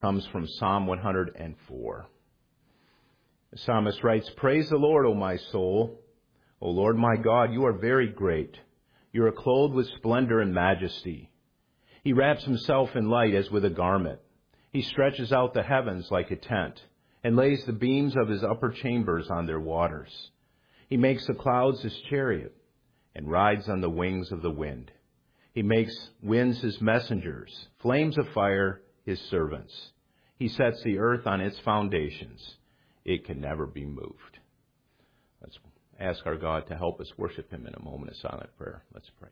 Comes from Psalm 104. The psalmist writes, "Praise the Lord, O my soul. O Lord my God, you are very great. You are clothed with splendor and majesty. He wraps himself in light as with a garment. He stretches out the heavens like a tent and lays the beams of his upper chambers on their waters. He makes the clouds his chariot and rides on the wings of the wind. He makes winds his messengers, flames of fire his servants. He sets the earth on its foundations. It can never be moved." Let's ask our God to help us worship him in a moment of silent prayer. Let's pray.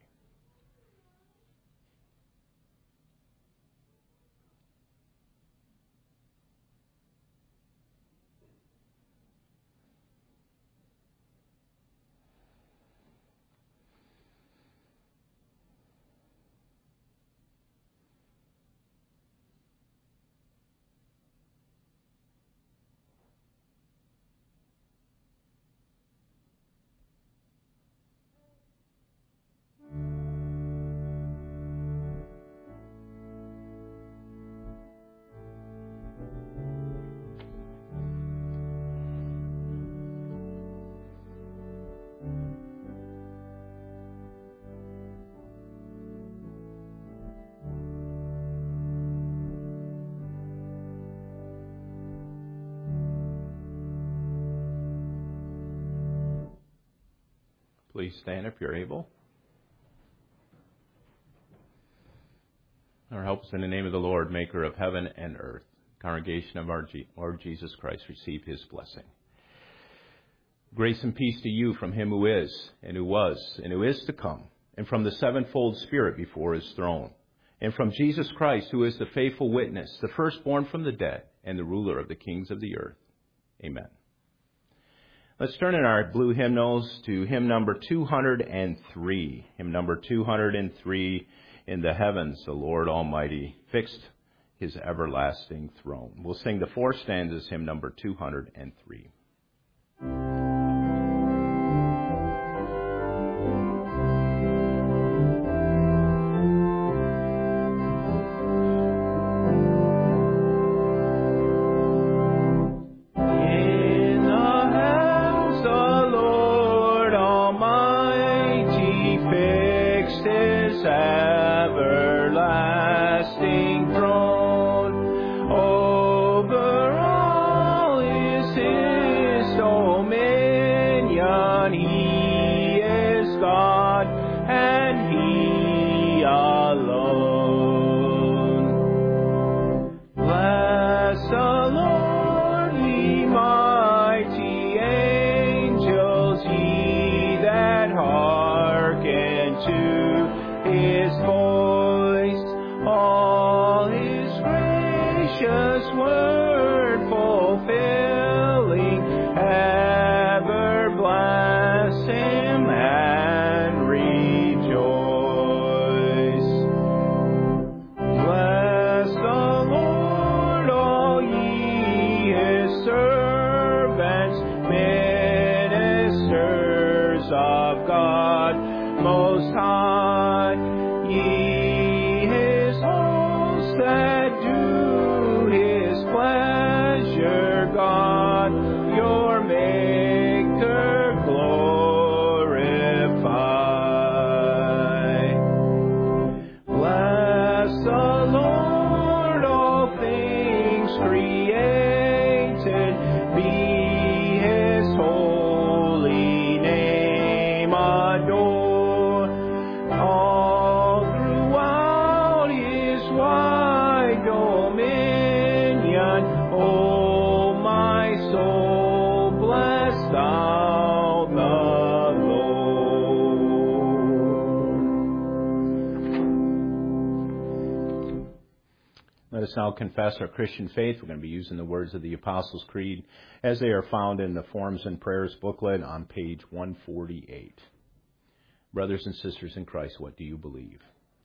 Please stand if you're able. Our help is in the name of the Lord, maker of heaven and earth. Congregation of our Lord Jesus Christ, receive his blessing. Grace and peace to you from him who is, and who was, and who is to come, and from the sevenfold Spirit before his throne, and from Jesus Christ, who is the faithful witness, the firstborn from the dead, and the ruler of the kings of the earth. Amen. Let's turn in our blue hymnals to hymn number 203. Hymn number 203, "In the heavens the Lord Almighty fixed his everlasting throne." We'll sing the four stanzas, hymn number 203. Let us now confess our Christian faith. We're going to be using the words of the Apostles' Creed as they are found in the Forms and Prayers booklet on page 148. Brothers and sisters in Christ, what do you believe?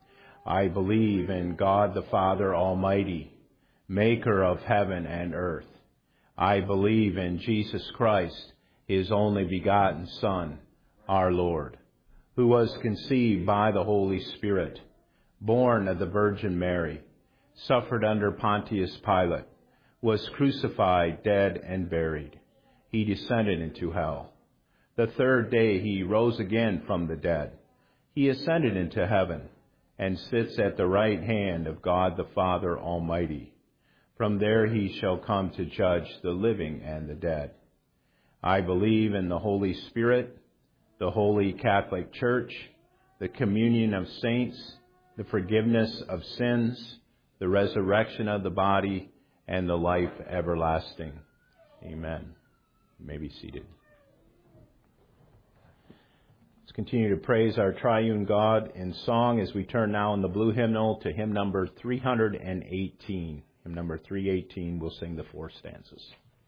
I believe in God the Father Almighty, maker of heaven and earth. I believe in Jesus Christ, his only begotten Son, our Lord, who was conceived by the Holy Spirit, born of the Virgin Mary, suffered under Pontius Pilate, was crucified, dead, and buried. He descended into hell. The third day he rose again from the dead. He ascended into heaven and sits at the right hand of God the Father Almighty. From there he shall come to judge the living and the dead. I believe in the Holy Spirit, the Holy Catholic Church, the communion of saints, the forgiveness of sins, the resurrection of the body, and the life everlasting. Amen. You may be seated. Let's continue to praise our triune God in song as we turn now in the blue hymnal to hymn number 318. Hymn number 318, we'll sing the 4 stanzas.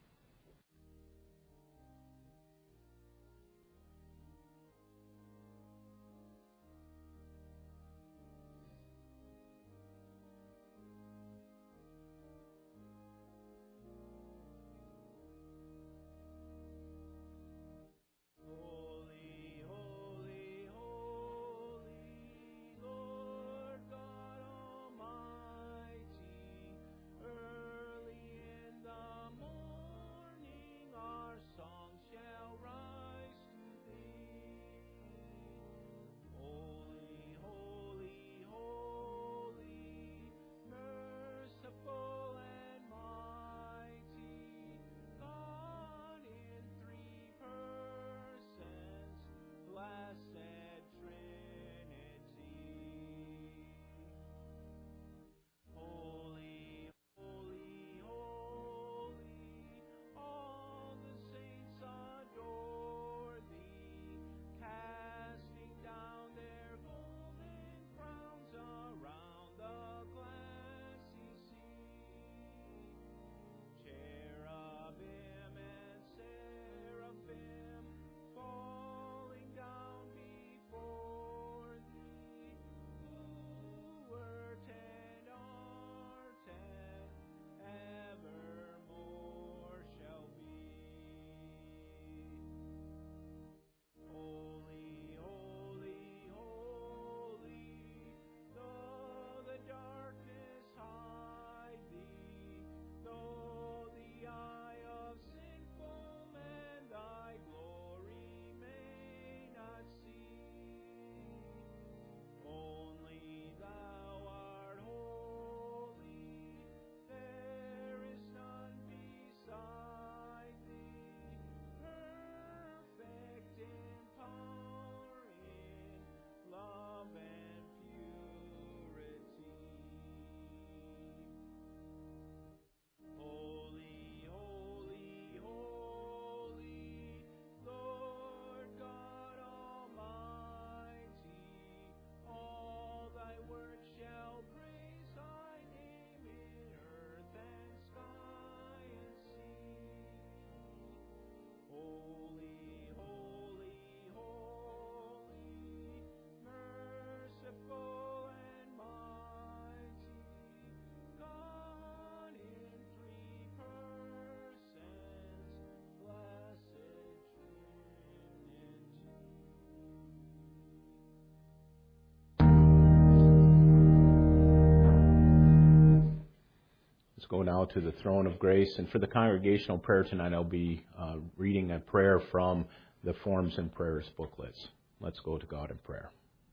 Go now to the throne of grace. And for the congregational prayer tonight, I'll be reading a prayer from the Forms and Prayers booklets. Let's go to God in prayer.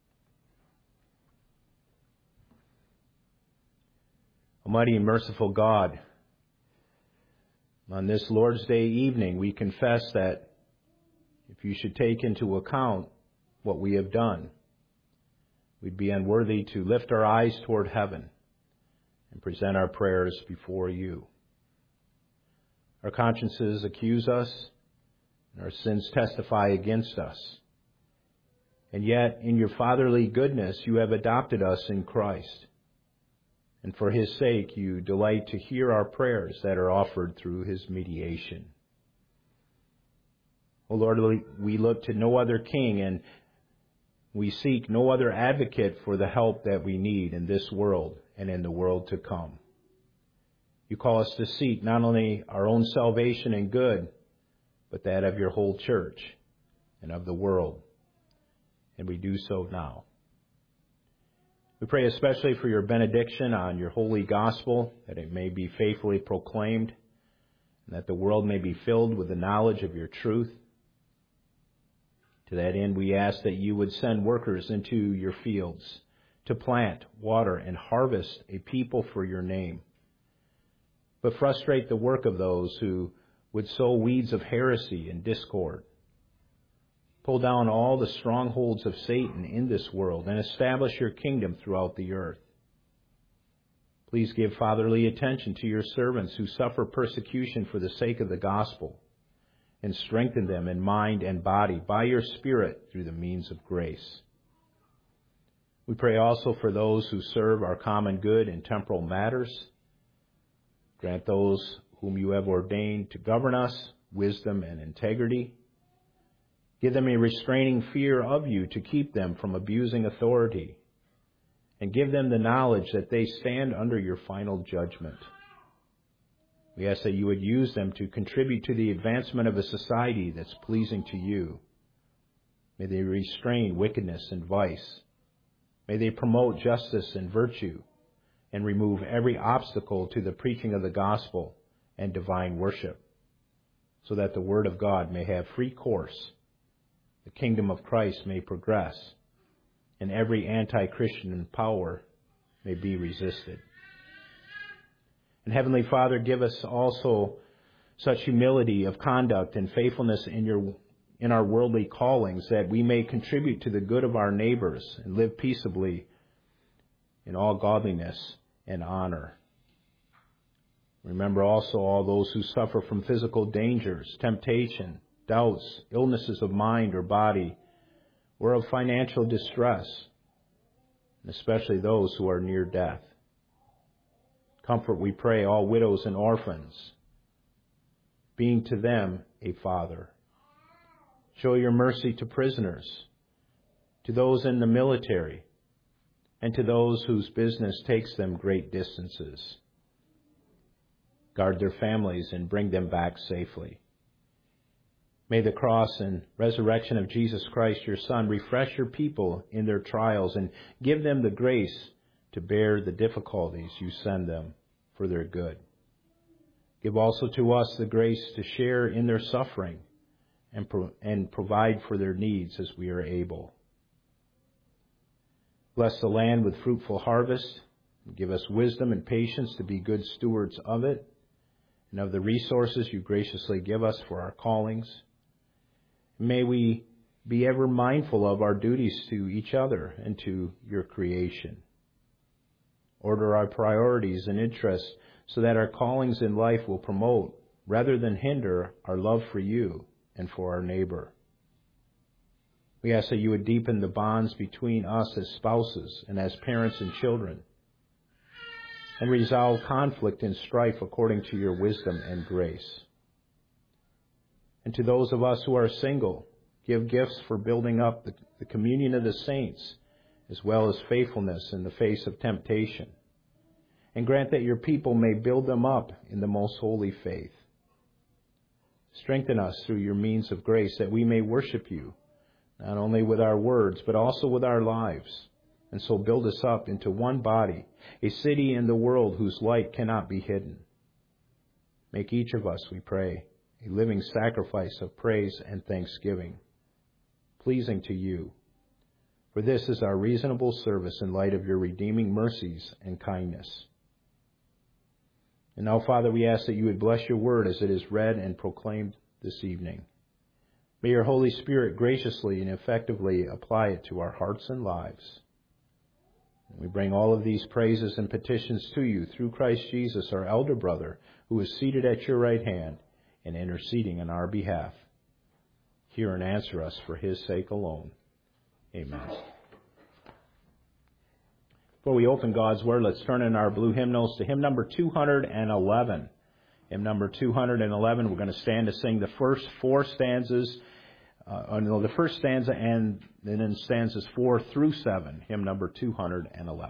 Almighty and merciful God, on this Lord's Day evening, we confess that if you should take into account what we have done, we'd be unworthy to lift our eyes toward heaven and present our prayers before you. Our consciences accuse us, and our sins testify against us. And yet, in your fatherly goodness, you have adopted us in Christ. And for his sake, you delight to hear our prayers that are offered through his mediation. O Lord, we look to no other king, and we seek no other advocate for the help that we need in this world and in the world to come. You call us to seek not only our own salvation and good, but that of your whole church and of the world. And we do so now. We pray especially for your benediction on your holy gospel, that it may be faithfully proclaimed, and that the world may be filled with the knowledge of your truth. To that end, we ask that you would send workers into your fields to plant, water, and harvest a people for your name. But frustrate the work of those who would sow weeds of heresy and discord. Pull down all the strongholds of Satan in this world and establish your kingdom throughout the earth. Please give fatherly attention to your servants who suffer persecution for the sake of the gospel, and strengthen them in mind and body by your Spirit through the means of grace. We pray also for those who serve our common good in temporal matters. Grant those whom you have ordained to govern us wisdom and integrity. Give them a restraining fear of you to keep them from abusing authority, and give them the knowledge that they stand under your final judgment. We ask that you would use them to contribute to the advancement of a society that's pleasing to you. May they restrain wickedness and vice. May they promote justice and virtue, and remove every obstacle to the preaching of the gospel and divine worship, so that the word of God may have free course, the kingdom of Christ may progress, and every anti-Christian power may be resisted. And Heavenly Father, give us also such humility of conduct and faithfulness in our worldly callings, that we may contribute to the good of our neighbors and live peaceably in all godliness and honor. Remember also all those who suffer from physical dangers, temptation, doubts, illnesses of mind or body, or of financial distress, and especially those who are near death. Comfort, we pray, all widows and orphans, being to them a father. Show your mercy to prisoners, to those in the military, and to those whose business takes them great distances. Guard their families and bring them back safely. May the cross and resurrection of Jesus Christ, your Son, refresh your people in their trials and give them the grace to bear the difficulties you send them for their good. Give also to us the grace to share in their suffering and provide for their needs as we are able. Bless the land with fruitful harvest. Give us wisdom and patience to be good stewards of it and of the resources you graciously give us for our callings. May we be ever mindful of our duties to each other and to your creation. Order our priorities and interests so that our callings in life will promote, rather than hinder, our love for you and for our neighbor. We ask that you would deepen the bonds between us as spouses and as parents and children, and resolve conflict and strife according to your wisdom and grace. And to those of us who are single, give gifts for building up the communion of the saints, as well as faithfulness in the face of temptation. And grant that your people may build them up in the most holy faith. Strengthen us through your means of grace, that we may worship you, not only with our words, but also with our lives, and so build us up into one body, a city in the world whose light cannot be hidden. Make each of us, we pray, a living sacrifice of praise and thanksgiving, pleasing to you. For this is our reasonable service in light of your redeeming mercies and kindness. And now, Father, we ask that you would bless your word as it is read and proclaimed this evening. May your Holy Spirit graciously and effectively apply it to our hearts and lives. We bring all of these praises and petitions to you through Christ Jesus, our elder brother, who is seated at your right hand and interceding on our behalf. Hear and answer us for his sake alone. Amen. Before we open God's Word, let's turn in our blue hymnals to hymn number 211. Hymn number 211, we're going to stand to sing the first four stanzas, the first stanza and then stanzas 4 through 7, hymn number 211.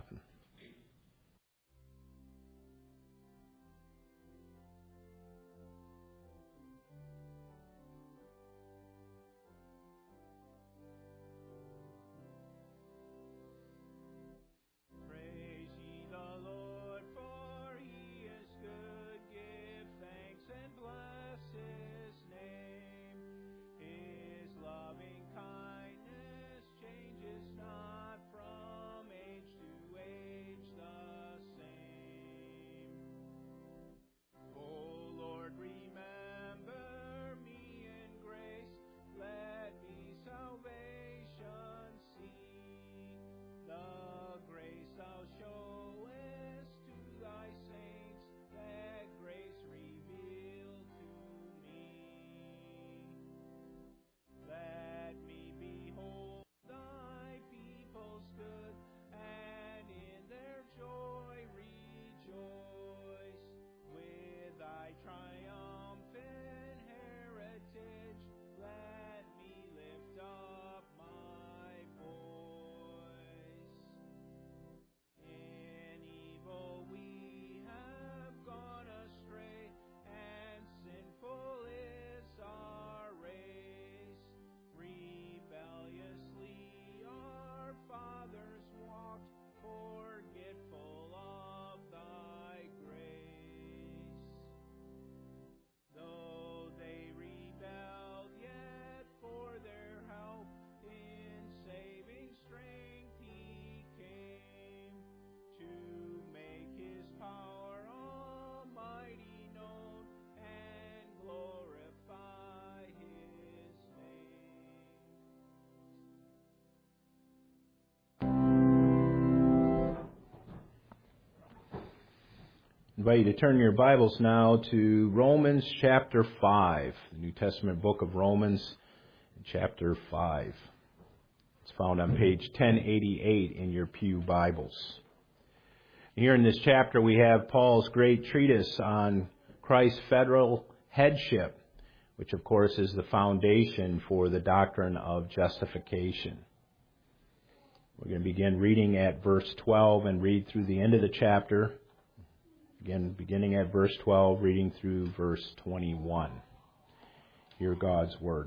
invite you to turn your Bibles now to Romans chapter 5, the New Testament book of Romans, chapter 5. It's found on page 1088 in your pew Bibles. Here in this chapter we have Paul's great treatise on Christ's federal headship, which of course is the foundation for the doctrine of justification. We're going to begin reading at verse 12 and read through the end of the chapter. Again, beginning at verse 12, reading through verse 21. Hear God's word.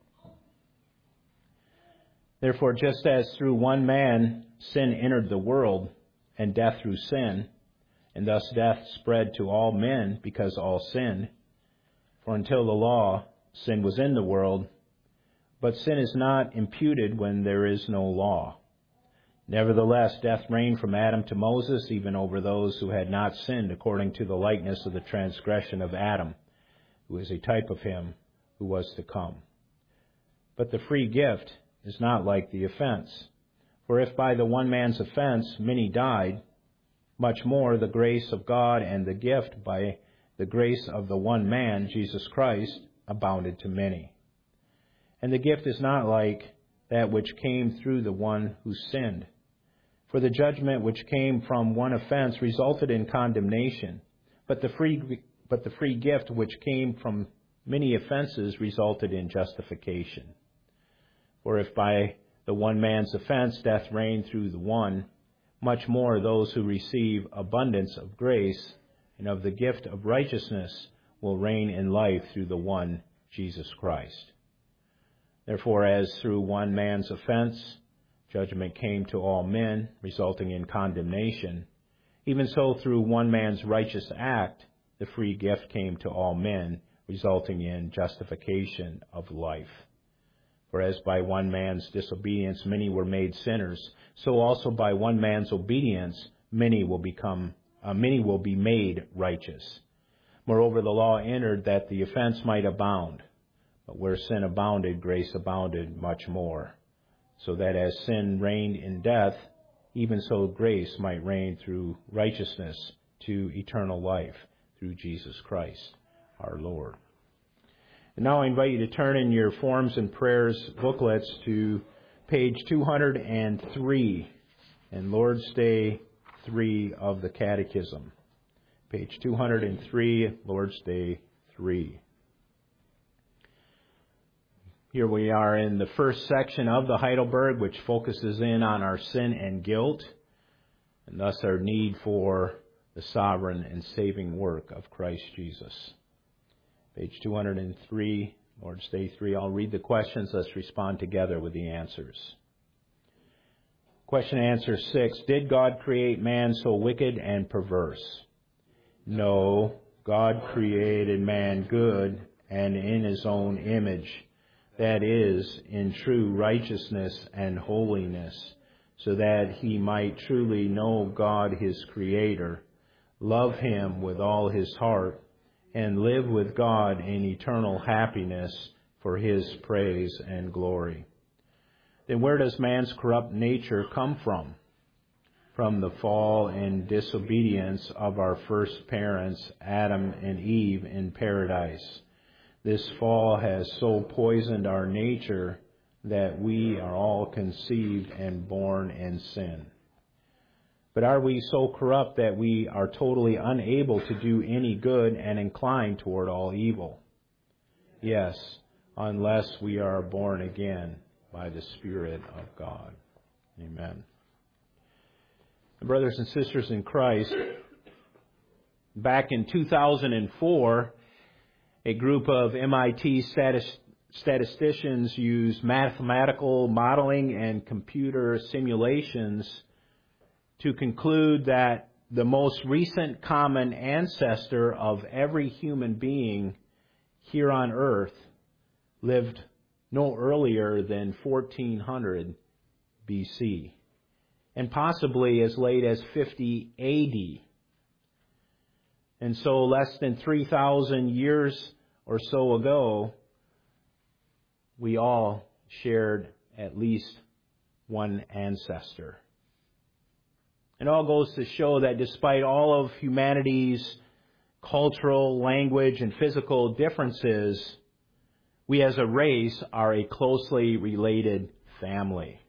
Therefore, just as through one man sin entered the world, and death through sin, and thus death spread to all men because all sinned. For until the law, sin was in the world, but sin is not imputed when there is no law. Nevertheless, death reigned from Adam to Moses, even over those who had not sinned according to the likeness of the transgression of Adam, who is a type of him who was to come. But the free gift is not like the offense. For if by the one man's offense many died, much more the grace of God and the gift by the grace of the one man, Jesus Christ, abounded to many. And the gift is not like that which came through the one who sinned. For the judgment which came from one offense resulted in condemnation, but the free gift which came from many offenses resulted in justification. For if by the one man's offense death reigned through the one, much more those who receive abundance of grace and of the gift of righteousness will reign in life through the one, Jesus Christ. Therefore, as through one man's offense judgment came to all men, resulting in condemnation, even so through one man's righteous act the free gift came to all men, resulting in justification of life. For as by one man's disobedience many were made sinners, so also by one man's obedience many will be made righteous. Moreover, the law entered that the offense might abound. But where sin abounded, grace abounded much more. So that as sin reigned in death, even so grace might reign through righteousness to eternal life through Jesus Christ, our Lord. And now I invite you to turn in your Forms and Prayers booklets to page 203 and Lord's Day 3 of the Catechism. Page 203, Lord's Day 3. Here we are in the first section of the Heidelberg, which focuses in on our sin and guilt, and thus our need for the sovereign and saving work of Christ Jesus. Page 203, Lord's Day 3. I'll read the questions. Let's respond together with the answers. Question and answer 6. Did God create man so wicked and perverse? No. God created man good and in his own image. That is, in true righteousness and holiness, so that he might truly know God his Creator, love him with all his heart, and live with God in eternal happiness for his praise and glory. Then where does man's corrupt nature come from? From the fall and disobedience of our first parents, Adam and Eve, in paradise. This fall has so poisoned our nature that we are all conceived and born in sin. But are we so corrupt that we are totally unable to do any good and inclined toward all evil? Yes, unless we are born again by the Spirit of God. Amen. Brothers and sisters in Christ, back in 2004, a group of MIT statisticians used mathematical modeling and computer simulations to conclude that the most recent common ancestor of every human being here on earth lived no earlier than 1400 BC, and possibly as late as 50 AD. And so less than 3,000 years or so ago, we all shared at least one ancestor. It all goes to show that despite all of humanity's cultural, language, and physical differences, we as a race are a closely related family.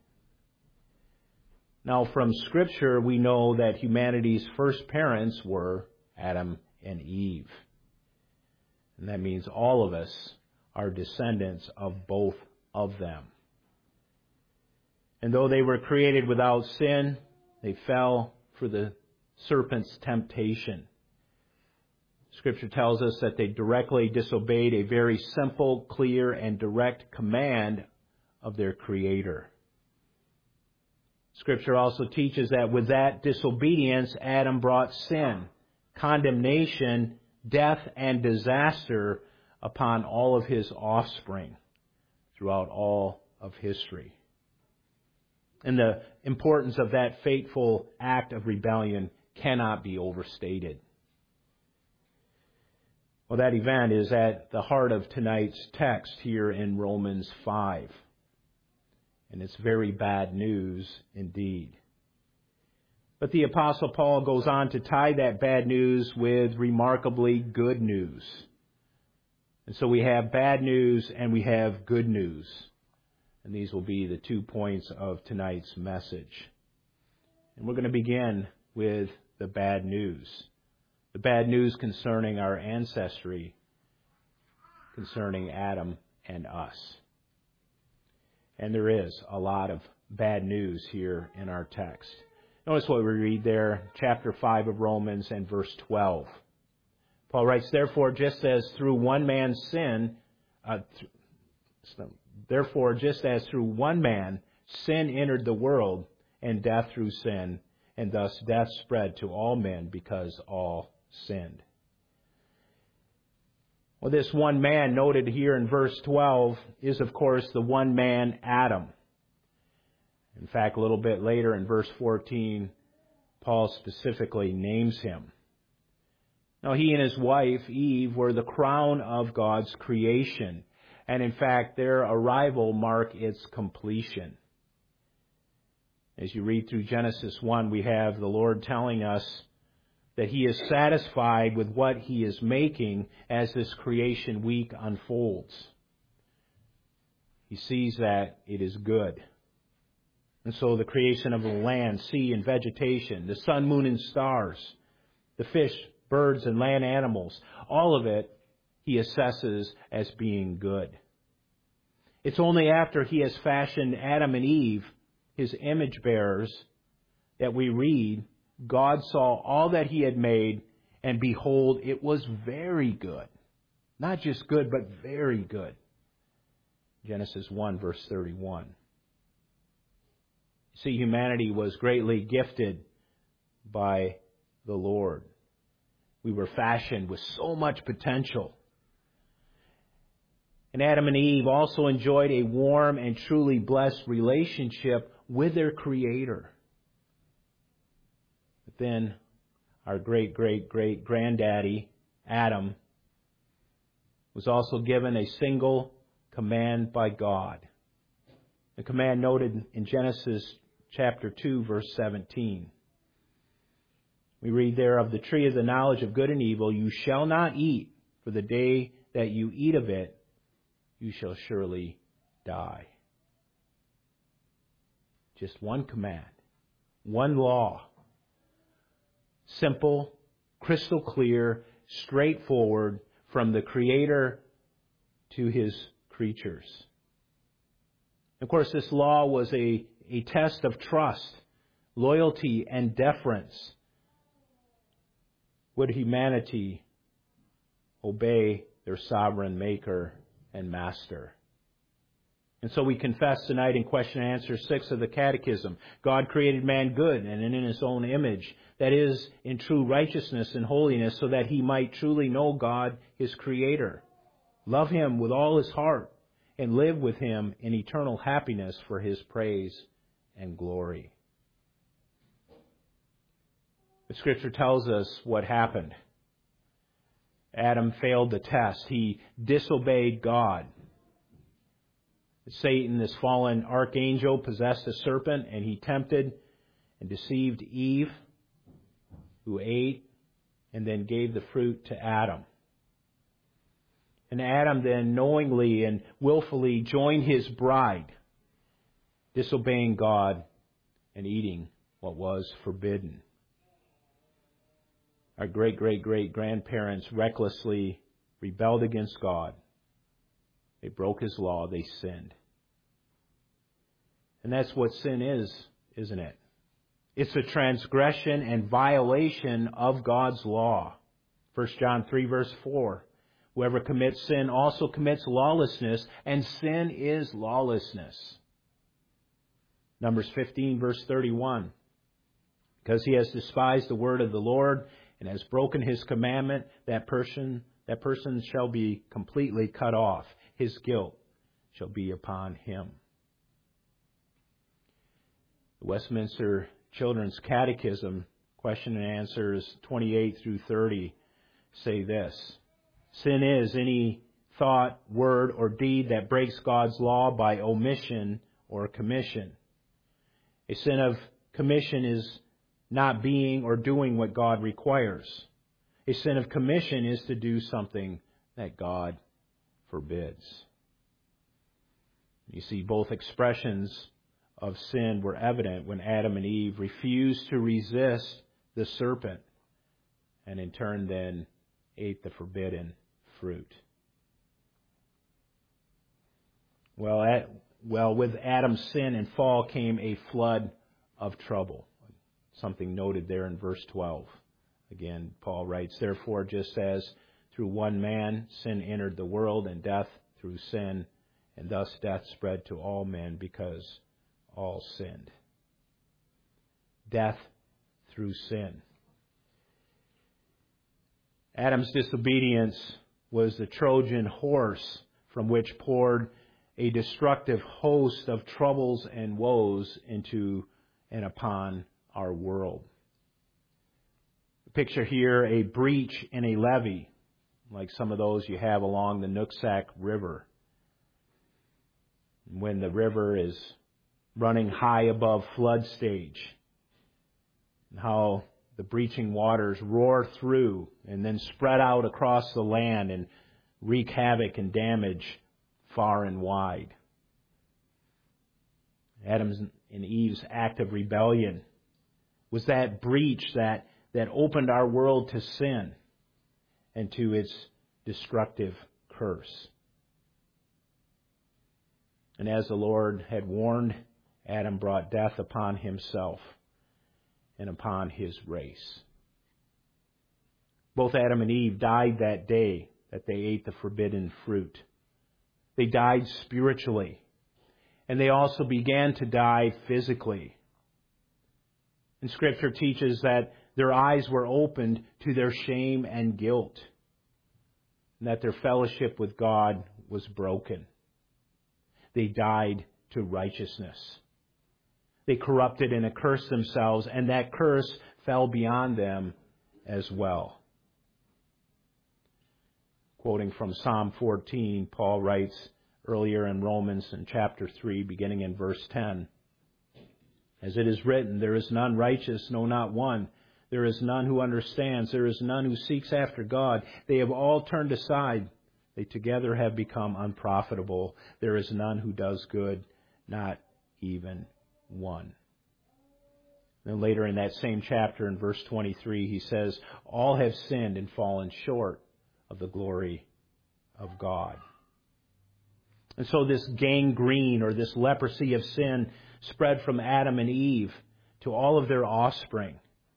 Now, from Scripture, we know that humanity's first parents were Adam and Eve. And that means all of us are descendants of both of them. And though they were created without sin, they fell for the serpent's temptation. Scripture tells us that they directly disobeyed a very simple, clear, and direct command of their Creator. Scripture also teaches that with that disobedience, Adam brought sin, condemnation, death, and disaster upon all of his offspring throughout all of history. And the importance of that fateful act of rebellion cannot be overstated. Well, that event is at the heart of tonight's text here in Romans 5. And it's very bad news indeed. But the Apostle Paul goes on to tie that bad news with remarkably good news. And so we have bad news and we have good news. And these will be the 2 points of tonight's message. And we're going to begin with the bad news. The bad news concerning our ancestry, concerning Adam and us. And there is a lot of bad news here in our text. Notice what we read there, chapter 5 of Romans and verse 12. Paul writes, Therefore, just as through one man sin entered the world, and death through sin, and thus death spread to all men because all sinned. Well, this one man noted here in verse 12 is, of course, the one man Adam. In fact, a little bit later in verse 14, Paul specifically names him. Now, he and his wife, Eve, were the crown of God's creation. And in fact, their arrival marked its completion. As you read through Genesis 1, we have the Lord telling us that He is satisfied with what He is making as this creation week unfolds. He sees that it is good. And so the creation of the land, sea, and vegetation, the sun, moon, and stars, the fish, birds, and land animals, all of it He assesses as being good. It's only after He has fashioned Adam and Eve, His image bearers, that we read, God saw all that He had made, and behold, it was very good. Not just good, but very good. Genesis 1, verse 31. See, humanity was greatly gifted by the Lord. We were fashioned with so much potential. And Adam and Eve also enjoyed a warm and truly blessed relationship with their Creator. But then our great-great-great-granddaddy, Adam, was also given a single command by God. The command noted in Genesis chapter 2, verse 17. We read there, Of the tree of the knowledge of good and evil you shall not eat, for the day that you eat of it, you shall surely die. Just one command, one law. Simple, crystal clear, straightforward, from the Creator to His creatures. Of course, this law was a test of trust, loyalty, and deference. Would humanity obey their sovereign Maker and Master? And so we confess tonight in question and answer 6 of the Catechism. God created man good and in His own image, that is, in true righteousness and holiness, so that he might truly know God, His Creator, love Him with all his heart, and live with Him in eternal happiness for His praise and glory. The Scripture tells us what happened. Adam failed the test. He disobeyed God. Satan, this fallen archangel, possessed a serpent, and he tempted and deceived Eve, who ate and then gave the fruit to Adam. And Adam then knowingly and willfully joined his bride, disobeying God and eating what was forbidden. Our great-great-great-grandparents recklessly rebelled against God. They broke His law. They sinned. And that's what sin is, isn't it? It's a transgression and violation of God's law. 1 John 3 verse 4. Whoever commits sin also commits lawlessness, and sin is lawlessness. Numbers 15 verse 31. Because he has despised the word of the Lord and has broken His commandment, that person shall be completely cut off. His guilt shall be upon him. The Westminster Children's Catechism, question and answers 28 through 30, say this: sin is any thought, word, or deed that breaks God's law by omission or commission. A sin of commission is not being or doing what God requires. A sin of commission is to do something that God forbids. You see, both expressions of sin were evident when Adam and Eve refused to resist the serpent and in turn then ate the forbidden fruit. Well, with Adam's sin and fall came a flood of trouble. Something noted there in verse 12. Again, Paul writes, therefore, just as through one man sin entered the world, and death through sin, and thus death spread to all men because all sinned. Death through sin. Adam's disobedience was the Trojan horse from which poured a destructive host of troubles and woes into and upon our world. Picture here a breach in a levee, like some of those you have along the Nooksack River. When the river is running high above flood stage, and how the breaching waters roar through and then spread out across the land and wreak havoc and damage far and wide. Adam's and Eve's act of rebellion was that breach that opened our world to sin and to its destructive curse. And as the Lord had warned, Adam brought death upon himself and upon his race. Both Adam and Eve died that day that they ate the forbidden fruit. They died spiritually, and they also began to die physically. And Scripture teaches that their eyes were opened to their shame and guilt, and that their fellowship with God was broken. They died to righteousness. They corrupted and accursed themselves, and that curse fell beyond them as well. Quoting from Psalm 14, Paul writes earlier in Romans in chapter 3, beginning in verse 10, as it is written, there is none righteous, no, not one. There is none who understands. There is none who seeks after God. They have all turned aside. They together have become unprofitable. There is none who does good, not even one. Then later in that same chapter, in verse 23, he says, all have sinned and fallen short of the glory of God. And so this gangrene, or this leprosy of sin, spread from Adam and Eve to all of their offspring.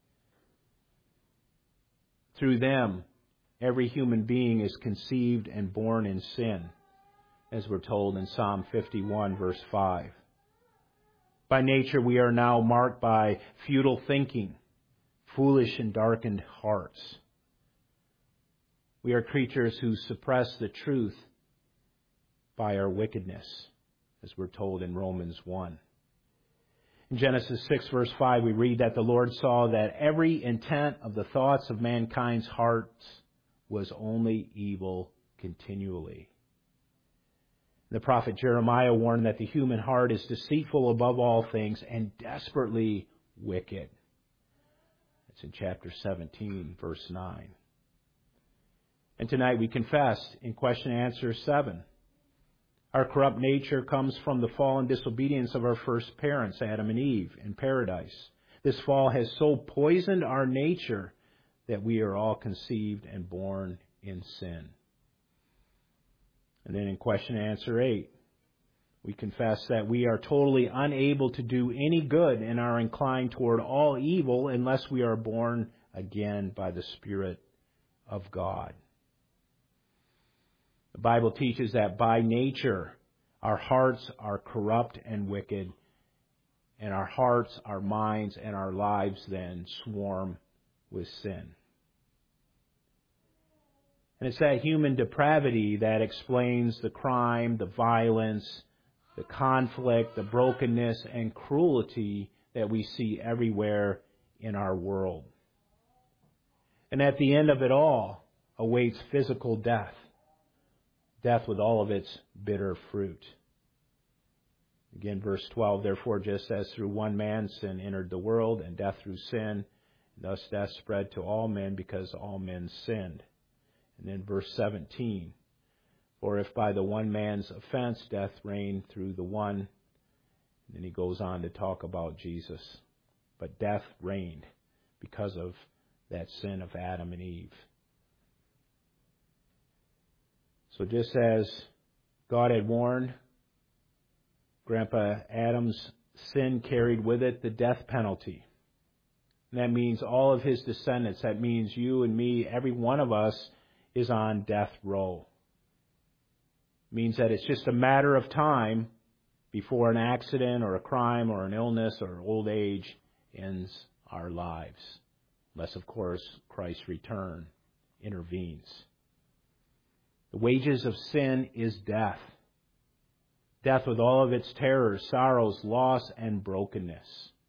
Through them, every human being is conceived and born in sin, as we're told in Psalm 51, verse 5. By nature, we are now marked by futile thinking, foolish and darkened hearts. We are creatures who suppress the truth by our wickedness, as we're told in Romans 1. In Genesis 6, verse 5, we read that the Lord saw that every intent of the thoughts of mankind's hearts was only evil continually. The prophet Jeremiah warned that the human heart is deceitful above all things and desperately wicked. It's in chapter 17, verse 9. And tonight we confess in question and answer 7. Our corrupt nature comes from the fall and disobedience of our first parents, Adam and Eve, in paradise. This fall has so poisoned our nature that we are all conceived and born in sin. And then in question and answer 8, we confess that we are totally unable to do any good and are inclined toward all evil unless we are born again by the Spirit of God. The Bible teaches that by nature, our hearts are corrupt and wicked, and our hearts, our minds, and our lives then swarm with sin. And it's that human depravity that explains the crime, the violence, the conflict, the brokenness, and cruelty that we see everywhere in our world. And at the end of it all awaits physical death. Death with all of its bitter fruit. Again, verse 12, therefore, just as through one man sin entered the world, and death through sin, thus death spread to all men because all men sinned. And then verse 17, for if by the one man's offense death reigned through the one, and then he goes on to talk about Jesus. But death reigned because of that sin of Adam and Eve. So just as God had warned, Grandpa Adam's sin carried with it the death penalty. And that means all of his descendants. That means you and me, every one of us is on death row. It means that it's just a matter of time before an accident or a crime or an illness or old age ends our lives. Unless, of course, Christ's return intervenes. The wages of sin is death. Death with all of its terrors, sorrows, loss, and brokenness.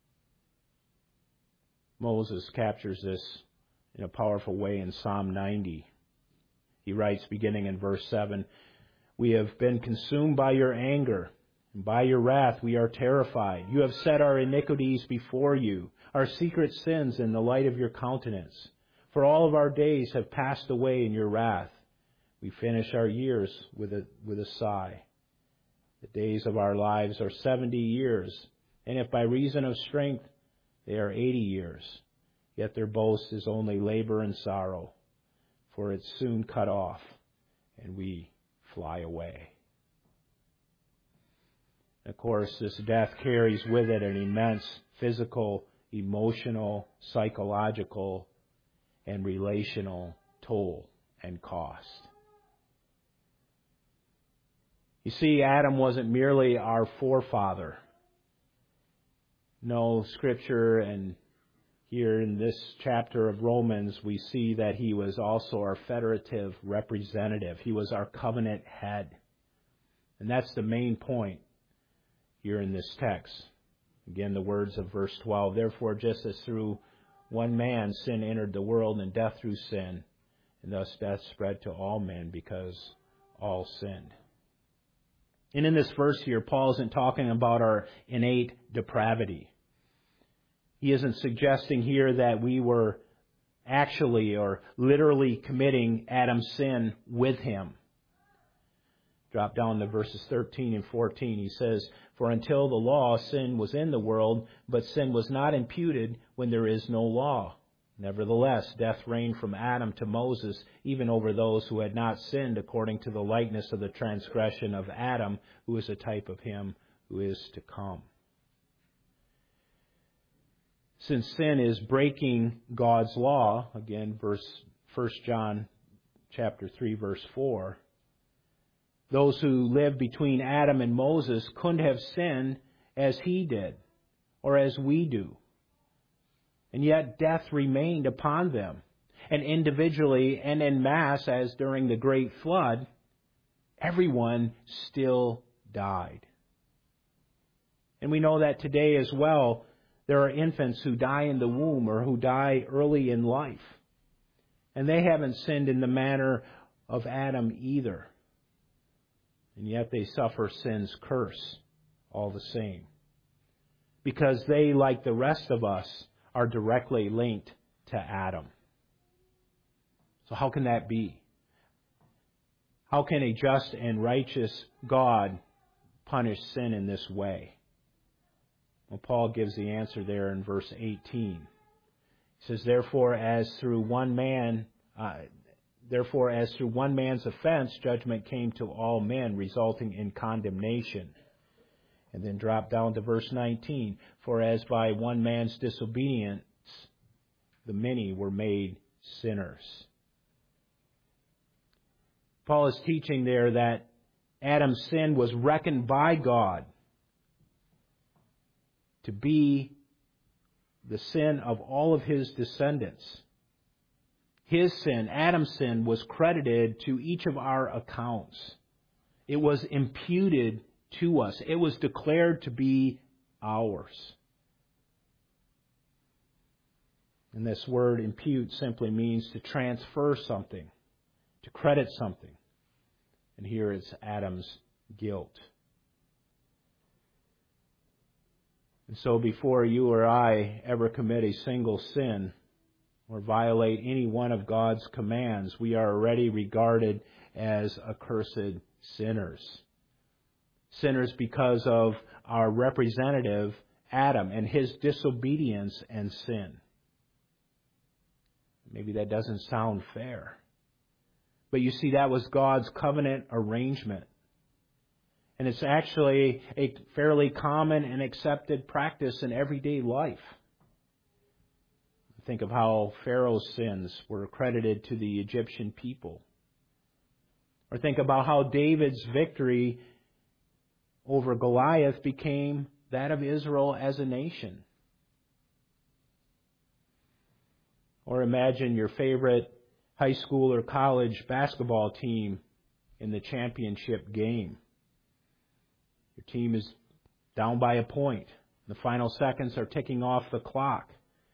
Moses captures this in a powerful way in Psalm 90. He writes, beginning in verse 7, we have been consumed by your anger, and by your wrath we are terrified. You have set our iniquities before you, our secret sins in the light of your countenance. For all of our days have passed away in your wrath. We finish our years with a sigh. The days of our lives are 70 years, and if by reason of strength they are 80 years, yet their boast is only labor and sorrow, for it's soon cut off, and we fly away. Of course, this death carries with it an immense physical, emotional, psychological, and relational toll and cost. You see, Adam wasn't merely our forefather. No, Scripture, and here in this chapter of Romans, we see that he was also our federative representative. He was our covenant head. And that's the main point here in this text. Again, the words of verse 12, therefore, just as through one man sin entered the world, and death through sin, and thus death spread to all men because all sinned. And in this verse here, Paul isn't talking about our innate depravity. He isn't suggesting here that we were actually or literally committing Adam's sin with him. Drop down to verses 13 and 14. He says, for until the law, sin was in the world, but sin was not imputed when there is no law. Nevertheless, death reigned from Adam to Moses, even over those who had not sinned according to the likeness of the transgression of Adam, who is a type of him who is to come. Since sin is breaking God's law, again, 1 John chapter 3, verse 4, those who lived between Adam and Moses couldn't have sinned as he did, or as we do. And yet death remained upon them. And individually and en masse, as during the great flood, everyone still died. And we know that today as well, there are infants who die in the womb or who die early in life. And they haven't sinned in the manner of Adam either. And yet they suffer sin's curse all the same. because they, like the rest of us, are directly linked to Adam. So how can that be? How can a just and righteous God punish sin in this way? Well, Paul gives the answer there in verse 18. He says, Therefore, as through one man's offense, judgment came to all men, resulting in condemnation. And then drop down to verse 19. For as by one man's disobedience, the many were made sinners. Paul is teaching there that Adam's sin was reckoned by God to be the sin of all of his descendants. His sin, Adam's sin, was credited to each of our accounts. It was imputed to us. It was declared to be ours. And this word impute simply means to transfer something, to credit something. And here it's Adam's guilt. And so before you or I ever commit a single sin or violate any one of God's commands, we are already regarded as accursed sinners. Sinners because of our representative, Adam, and his disobedience and sin. Maybe that doesn't sound fair. But you see, that was God's covenant arrangement. And it's actually a fairly common and accepted practice in everyday life. Think of how Pharaoh's sins were credited to the Egyptian people. Or think about how David's victory over Goliath became that of Israel as a nation. Or imagine your favorite high school or college basketball team in the championship game. Your team is down by a point. The final seconds are ticking off the clock.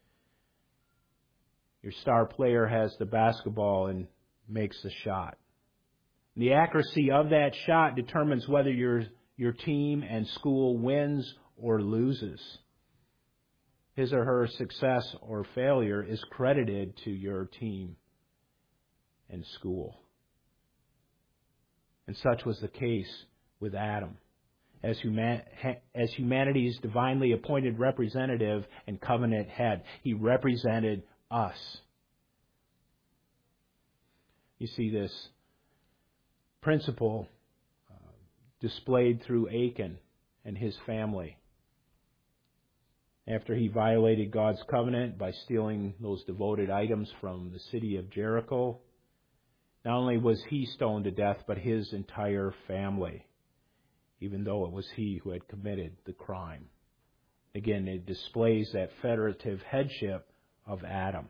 Your star player has the basketball and makes the shot. The accuracy of that shot determines whether your team and school wins or loses. His or her success or failure is credited to your team and school. And such was the case with Adam. As humanity's divinely appointed representative and covenant head, he represented us. You see this principle displayed through Achan and his family. After he violated God's covenant by stealing those devoted items from the city of Jericho, not only was he stoned to death, but his entire family, even though it was he who had committed the crime. Again, it displays that federative headship of Adam.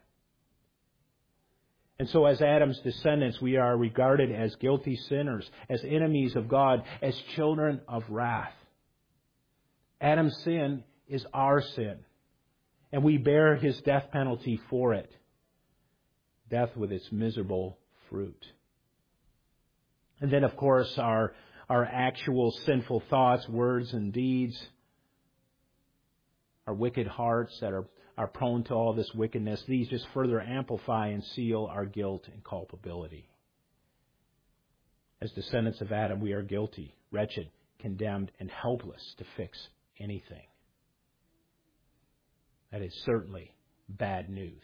And so as Adam's descendants, we are regarded as guilty sinners, as enemies of God, as children of wrath. Adam's sin is our sin, and we bear his death penalty for it. Death with its miserable fruit. And then, of course, our actual sinful thoughts, words, and deeds, our wicked hearts that are prone to all this wickedness, these just further amplify and seal our guilt and culpability. As descendants of Adam, we are guilty, wretched, condemned, and helpless to fix anything. That is certainly bad news.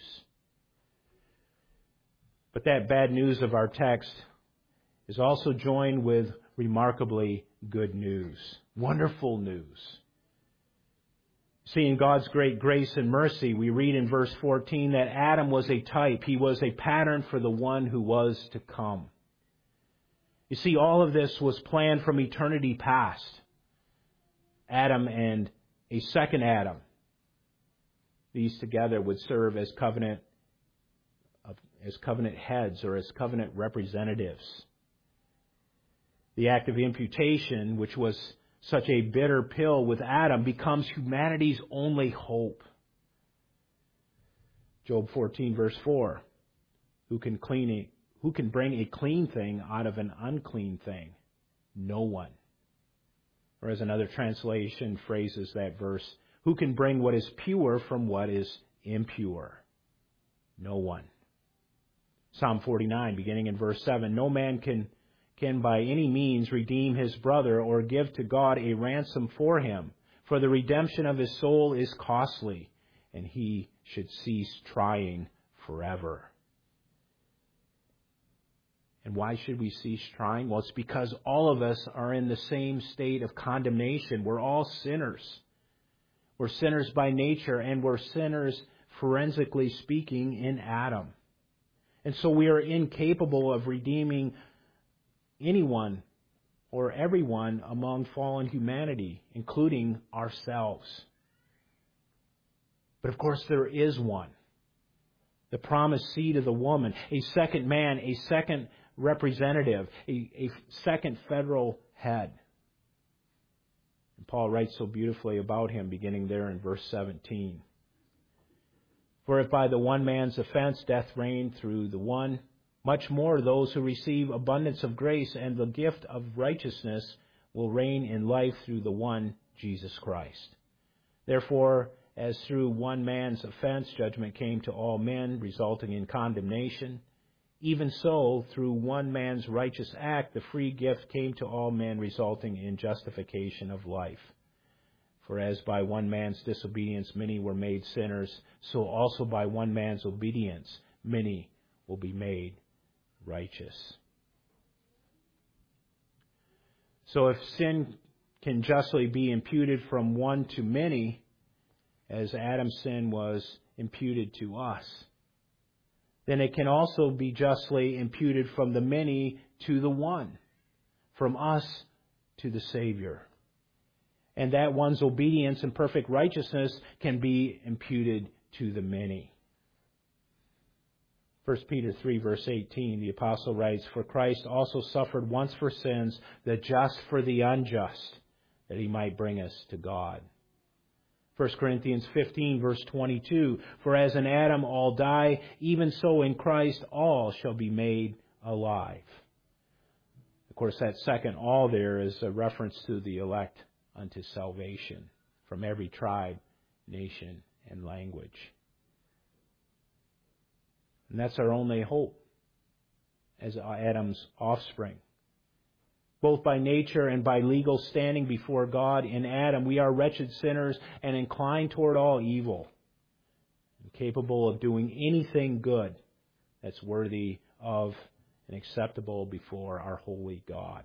But that bad news of our text is also joined with remarkably good news, wonderful news. See, in God's great grace and mercy, we read in verse 14 that Adam was a type. He was a pattern for the one who was to come. You see, all of this was planned from eternity past. Adam and a second Adam. These together would serve as covenant heads or as covenant representatives. The act of imputation, which was such a bitter pill with Adam, becomes humanity's only hope. Job 14, verse 4. Who can bring a clean thing out of an unclean thing? No one. Or as another translation phrases that verse, Who can bring what is pure from what is impure? No one. Psalm 49, beginning in verse 7, no man can by any means redeem his brother or give to God a ransom for him, for the redemption of his soul is costly, and he should cease trying forever. And why should we cease trying? Well, it's because all of us are in the same state of condemnation. We're all sinners. We're sinners by nature, and we're sinners, forensically speaking, in Adam. And so we are incapable of redeeming anyone or everyone among fallen humanity, including ourselves. But of course, there is one. The promised seed of the woman, a second man, a second representative, a second federal head. And Paul writes so beautifully about him, beginning there in verse 17. For if by the one man's offense death reigned through the one, much more those who receive abundance of grace and the gift of righteousness will reign in life through the one, Jesus Christ. Therefore, as through one man's offense judgment came to all men, resulting in condemnation, even so, through one man's righteous act, the free gift came to all men, resulting in justification of life. For as by one man's disobedience many were made sinners, so also by one man's obedience many will be made righteous. So if sin can justly be imputed from one to many, as Adam's sin was imputed to us, then it can also be justly imputed from the many to the one, from us to the Savior. And that one's obedience and perfect righteousness can be imputed to the many. 1 Peter 3, verse 18, the apostle writes, For Christ also suffered once for sins, the just for the unjust, that he might bring us to God. 1 Corinthians 15, verse 22, For as in Adam all die, even so in Christ all shall be made alive. Of course, that second all there is a reference to the elect unto salvation from every tribe, nation, and language. And that's our only hope as Adam's offspring. Both by nature and by legal standing before God, in Adam we are wretched sinners and inclined toward all evil, incapable of doing anything good that's worthy of and acceptable before our holy God.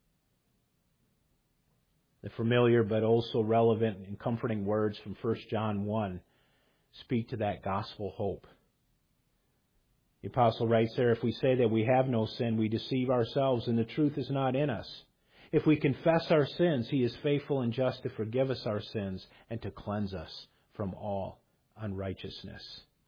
The familiar but also relevant and comforting words from 1 John 1 speak to that gospel hope. The apostle writes there, If we say that we have no sin, we deceive ourselves, and the truth is not in us. If we confess our sins, he is faithful and just to forgive us our sins and to cleanse us from all unrighteousness.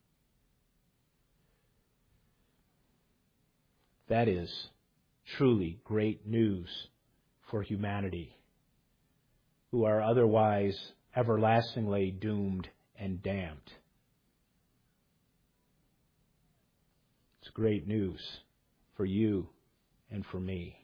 That is truly great news for humanity, who are otherwise everlastingly doomed and damned. It's great news for you and for me.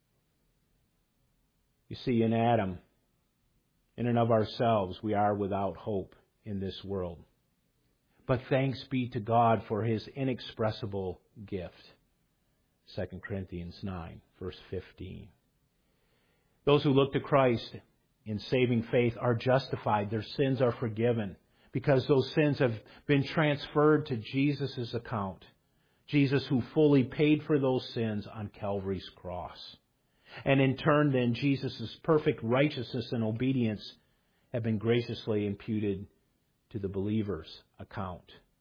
You see, in Adam, in and of ourselves, we are without hope in this world. But thanks be to God for his inexpressible gift. 2 Corinthians 9, verse 15. Those who look to Christ in saving faith are justified. Their sins are forgiven because those sins have been transferred to Jesus' account. Jesus who fully paid for those sins on Calvary's cross. And in turn then, Jesus' perfect righteousness and obedience have been graciously imputed to the believer's account.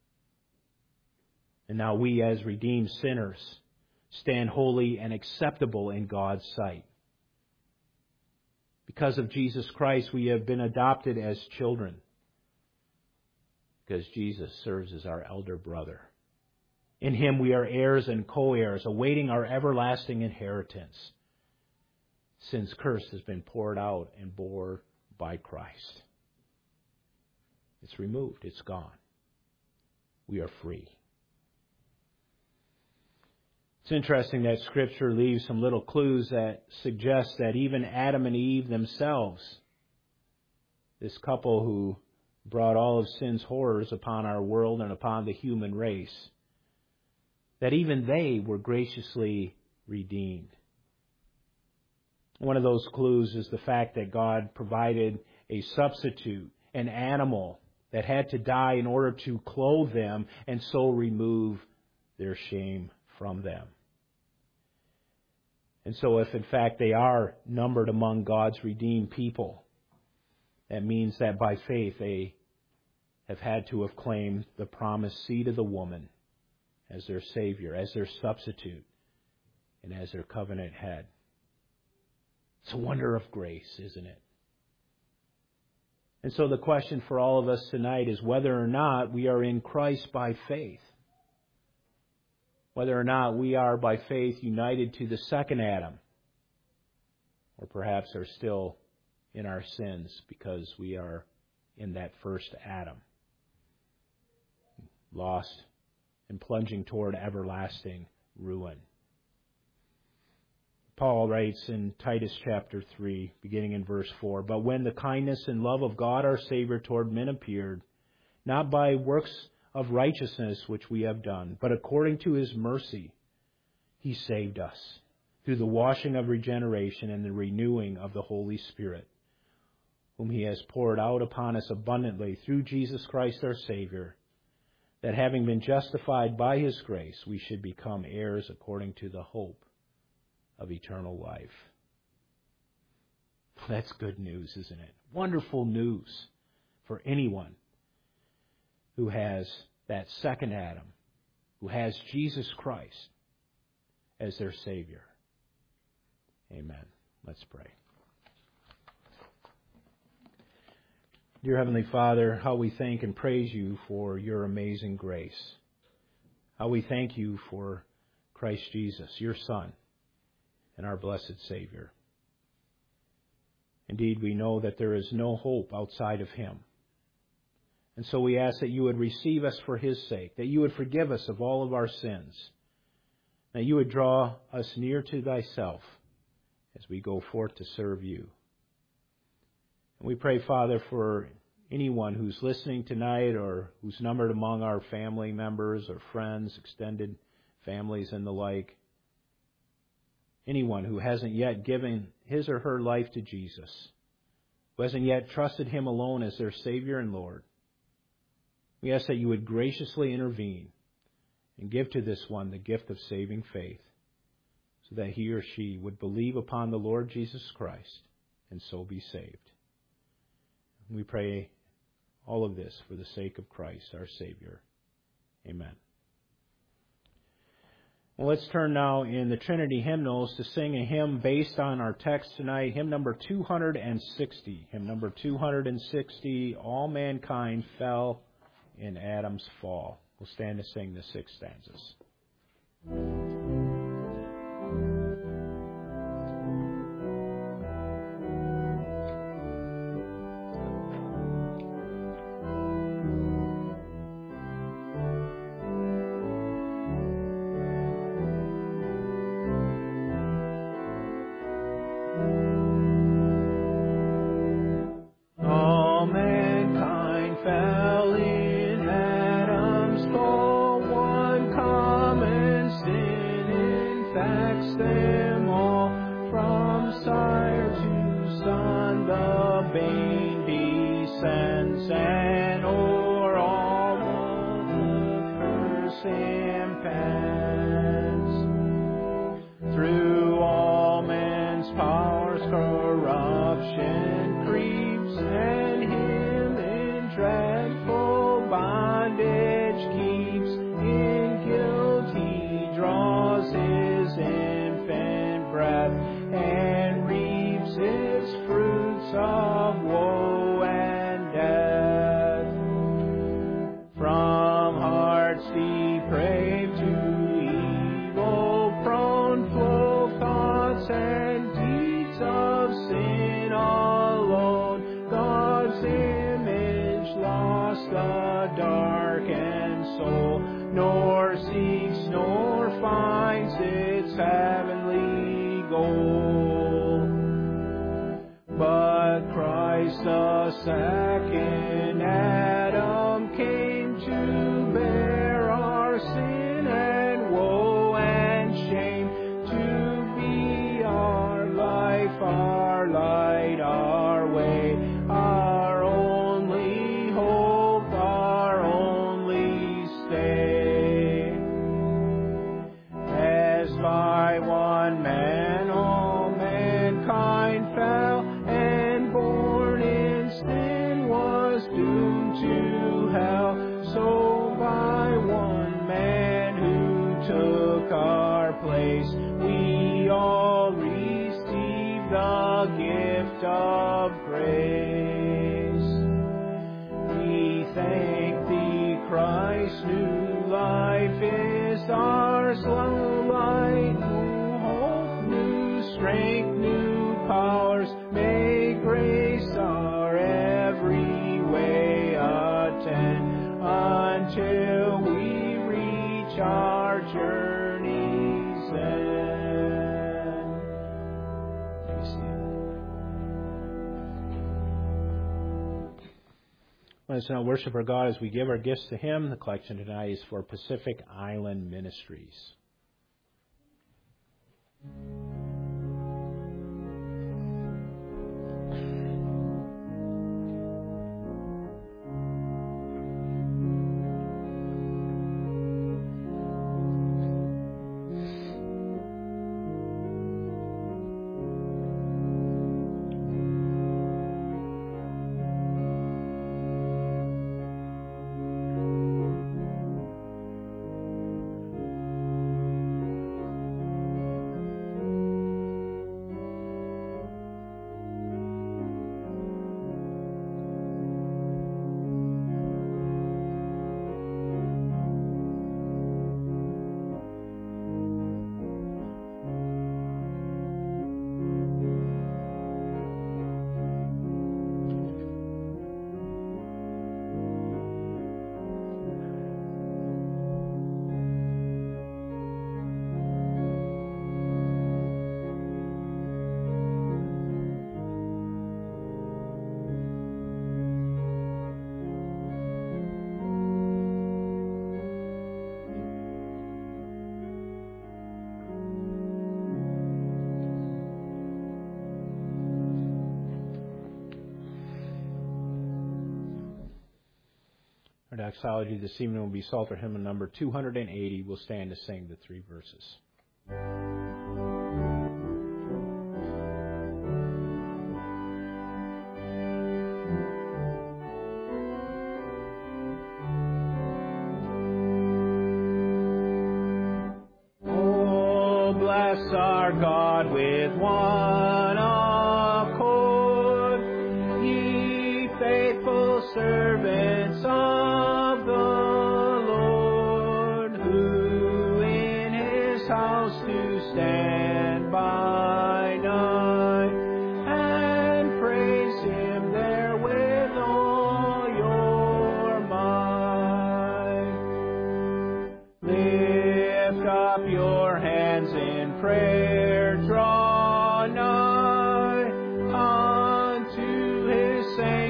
And now we as redeemed sinners stand holy and acceptable in God's sight. Because of Jesus Christ, we have been adopted as children. Because Jesus serves as our elder brother. In him we are heirs and co-heirs, awaiting our everlasting inheritance. Sin's curse has been poured out and bore by Christ. It's removed. It's gone. We are free. It's interesting that Scripture leaves some little clues that suggest that even Adam and Eve themselves, this couple who brought all of sin's horrors upon our world and upon the human race, that even they were graciously redeemed. One of those clues is the fact that God provided a substitute, an animal that had to die in order to clothe them and so remove their shame from them. And so if in fact they are numbered among God's redeemed people, that means that by faith they have had to have claimed the promised seed of the woman as their Savior, as their substitute, and as their covenant head. It's a wonder of grace, isn't it? And so the question for all of us tonight is whether or not we are in Christ by faith. Whether or not we are by faith united to the second Adam, or perhaps are still in our sins because we are in that first Adam, lost and plunging toward everlasting ruin. Paul writes in Titus chapter 3, beginning in verse 4, "But when the kindness and love of God our Savior toward men appeared, not by works of righteousness which we have done, but according to His mercy, He saved us, through the washing of regeneration and the renewing of the Holy Spirit, whom He has poured out upon us abundantly through Jesus Christ our Savior, that having been justified by His grace, we should become heirs according to the hope of eternal life." That's good news, isn't it? Wonderful news for anyone who has that second Adam, who has Jesus Christ as their Savior. Amen. Let's pray. Dear Heavenly Father, how we thank and praise You for Your amazing grace. How we thank You for Christ Jesus, Your Son, and our blessed Savior. Indeed, we know that there is no hope outside of Him. And so we ask that You would receive us for His sake, that You would forgive us of all of our sins, that You would draw us near to Thyself as we go forth to serve You. And we pray, Father, for anyone who's listening tonight or who's numbered among our family members or friends, extended families and the like, anyone who hasn't yet given his or her life to Jesus, who hasn't yet trusted Him alone as their Savior and Lord, we ask that You would graciously intervene and give to this one the gift of saving faith, so that he or she would believe upon the Lord Jesus Christ and so be saved. We pray all of this for the sake of Christ, our Savior. Amen. Well, let's turn now in the Trinity hymnals to sing a hymn based on our text tonight, hymn number 260. Hymn number 260, "All Mankind Fell in Adam's Fall." We'll stand to sing the 6 stanzas. Christ the second Adam came to bear our sin and woe and shame, to be our life, our light, our way, our only hope, our only stay. As by one man all mankind fell, and born in sin was doomed to hell, so by one man who took our place, we all receive the gift of grace. We thank thee, Christ, new life is ours, slow light, new hope, new strength, new powers. May grace our every way attend, until we reach our journey's end. Please stand. Let us now worship our God as we give our gifts to Him. The collection tonight is for Pacific Island Ministries. Our doxology this evening will be Psalter hymn number 280. We'll stand to sing the three verses. Oh, bless our God with one accord, ye faithful servants of the Lord, who in His house do stand by night, and praise Him there with all your might. Lift up your hands in prayer, draw nigh unto His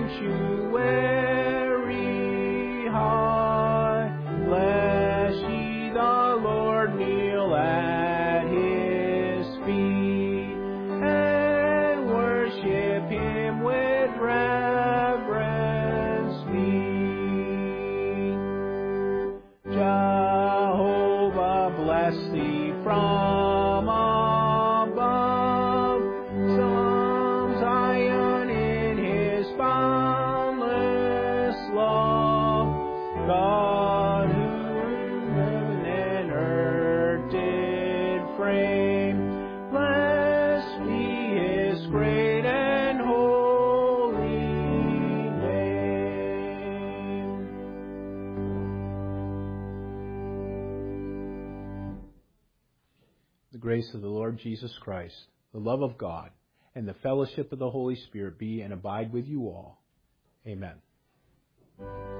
sanctuary high. Bless ye the Lord, kneel at His feet, and worship Him with reverence meet. Jehovah bless thee from above, some Zion in His boundless love. God who heaven and earth did frame, blessed be His great and holy name. The grace of the Lord Jesus Christ, the love of God, and the fellowship of the Holy Spirit be and abide with you all. Amen.